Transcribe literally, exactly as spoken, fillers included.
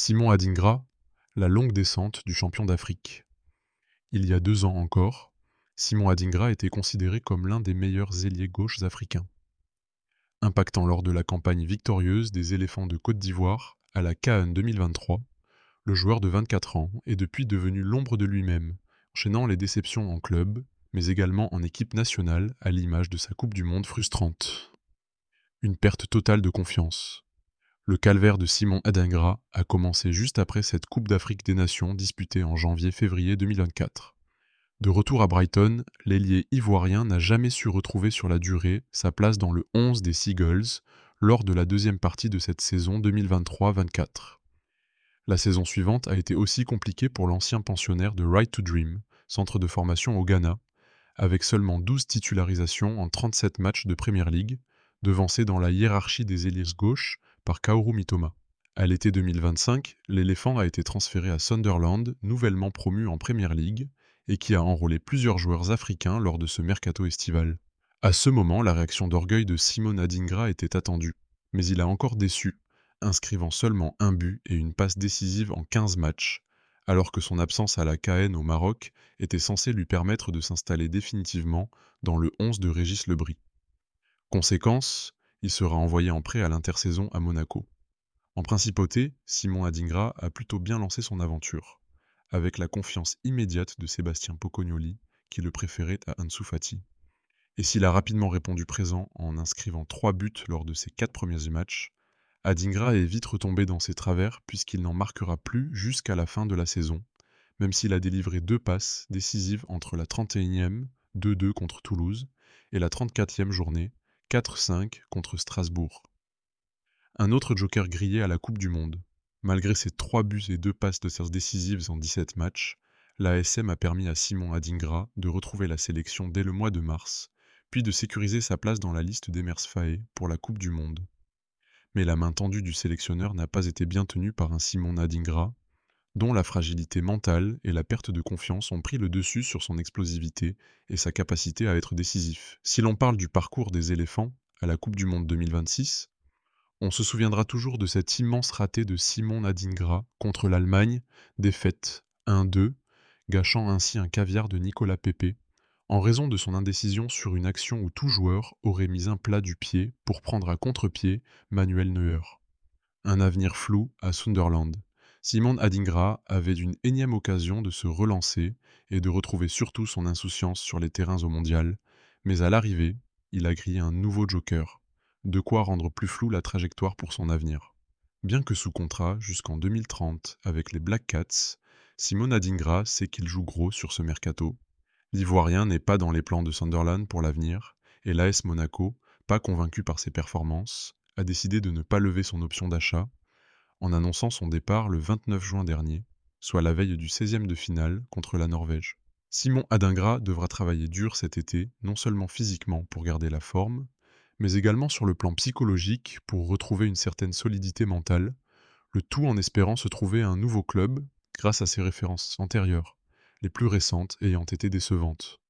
Simon Adingra, la longue descente du champion d'Afrique. Il y a deux ans encore, Simon Adingra était considéré comme l'un des meilleurs ailiers gauches africains. Impactant lors de la campagne victorieuse des éléphants de Côte d'Ivoire à la CAN deux mille vingt-trois, le joueur de vingt-quatre ans est depuis devenu l'ombre de lui-même, enchaînant les déceptions en club, mais également en équipe nationale à l'image de sa Coupe du Monde frustrante. Une perte totale de confiance. Le calvaire de Simon Adingra a commencé juste après cette Coupe d'Afrique des Nations disputée en janvier-février deux mille vingt-quatre. De retour à Brighton, l'ailier ivoirien n'a jamais su retrouver sur la durée sa place dans le onze des Seagulls lors de la deuxième partie de cette saison deux mille vingt-trois vingt-quatre. La saison suivante a été aussi compliquée pour l'ancien pensionnaire de Right to Dream, centre de formation au Ghana, avec seulement douze titularisations en trente-sept matchs de Premier League, devancé dans la hiérarchie des ailiers gauche par Kaoru Mitoma. À l'été deux mille vingt-cinq, l'éléphant a été transféré à Sunderland, nouvellement promu en Premier League, et qui a enrôlé plusieurs joueurs africains lors de ce mercato estival. À ce moment, la réaction d'orgueil de Simon Adingra était attendue, mais il a encore déçu, inscrivant seulement un but et une passe décisive en quinze matchs, alors que son absence à la CAN au Maroc était censée lui permettre de s'installer définitivement dans le onze de Régis Lebris. Conséquence, il sera envoyé en prêt à l'intersaison à Monaco. En principauté, Simon Adingra a plutôt bien lancé son aventure, avec la confiance immédiate de Sébastien Pocognoli, qui le préférait à Ansu Fati. Et s'il a rapidement répondu présent en inscrivant trois buts lors de ses quatre premiers matchs, Adingra est vite retombé dans ses travers puisqu'il n'en marquera plus jusqu'à la fin de la saison, même s'il a délivré deux passes décisives entre la trente et unième, deux deux contre Toulouse, et la trente-quatrième journée, quatre cinq contre Strasbourg. Un autre joker grillé à la Coupe du Monde. Malgré ses trois buts et deux passes de séances décisives en dix-sept matchs, l'A S M a permis à Simon Adingra de retrouver la sélection dès le mois de mars, puis de sécuriser sa place dans la liste d'Emers Faé pour la Coupe du Monde. Mais la main tendue du sélectionneur n'a pas été bien tenue par un Simon Adingra, dont la fragilité mentale et la perte de confiance ont pris le dessus sur son explosivité et sa capacité à être décisif. Si l'on parle du parcours des éléphants à la Coupe du Monde deux mille vingt-six, on se souviendra toujours de cet immense raté de Simon Adingra contre l'Allemagne, défaite un deux, gâchant ainsi un caviar de Nicolas Pepe, en raison de son indécision sur une action où tout joueur aurait mis un plat du pied pour prendre à contre-pied Manuel Neuer. Un avenir flou à Sunderland. Simon Adingra avait une énième occasion de se relancer et de retrouver surtout son insouciance sur les terrains au mondial, mais à l'arrivée, il a grillé un nouveau joker, de quoi rendre plus floue la trajectoire pour son avenir. Bien que sous contrat jusqu'en deux mille trente avec les Black Cats, Simon Adingra sait qu'il joue gros sur ce mercato. L'Ivoirien n'est pas dans les plans de Sunderland pour l'avenir, et l'A S Monaco, pas convaincu par ses performances, a décidé de ne pas lever son option d'achat, en annonçant son départ le vingt-neuf juin dernier, soit la veille du seizième de finale contre la Norvège. Simon Adingra devra travailler dur cet été, non seulement physiquement pour garder la forme, mais également sur le plan psychologique pour retrouver une certaine solidité mentale, le tout en espérant se trouver un nouveau club grâce à ses références antérieures, les plus récentes ayant été décevantes.